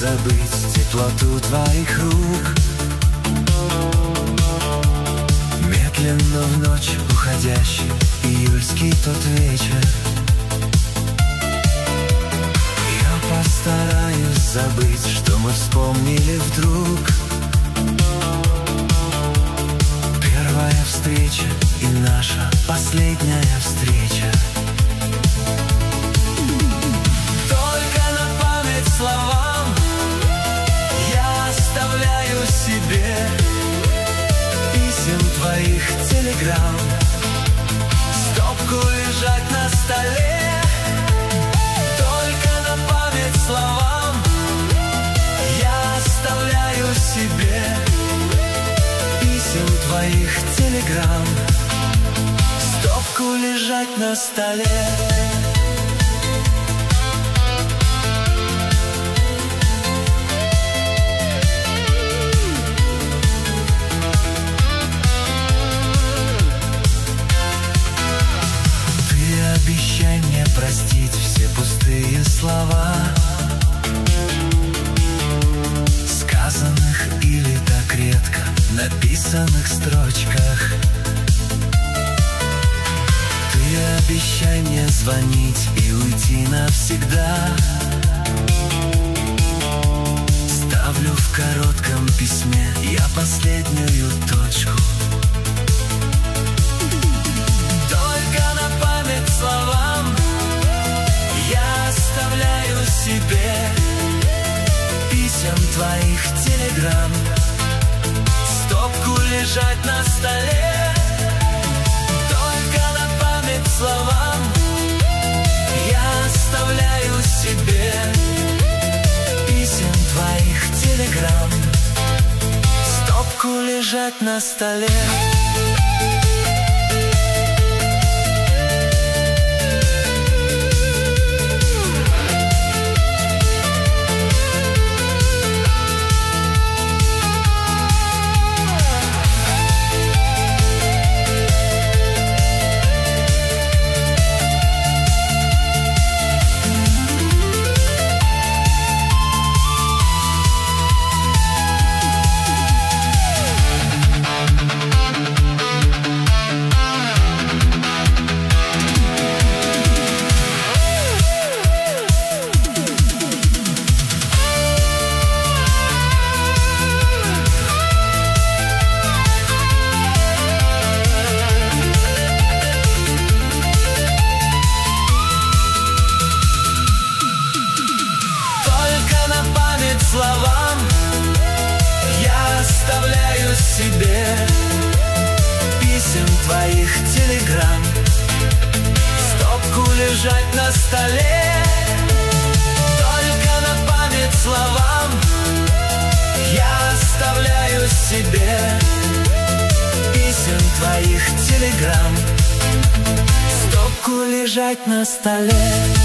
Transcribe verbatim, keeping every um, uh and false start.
забыть теплоту твоих рук. Медленно в ночь уходящий июльский тот вечер, я постараюсь забыть, что мы вспомнили вдруг. Первая встреча и наша последняя встреча. Только на память словам я оставляю себе писем твоих, телеграмм. Стопку лежать на столе. Только на память словам я оставляю себе писем твоих, телеграмм. Стопку лежать на столе. Обещай мне простить все пустые слова, сказанных или так редко написанных строчках. Ты обещай мне звонить и уйти навсегда. Ставлю в коротком письме я последнюю точку. Словам я оставляю себе писем твоих, телеграмм. Стопку лежать на столе. Только на память словам я оставляю себе писем твоих, телеграмм. Стопку лежать на столе. Словам я оставляю себе писем твоих, телеграмм. Стопку лежать на столе. Только на память словам я оставляю себе писем твоих, телеграмм. Стопку лежать на столе.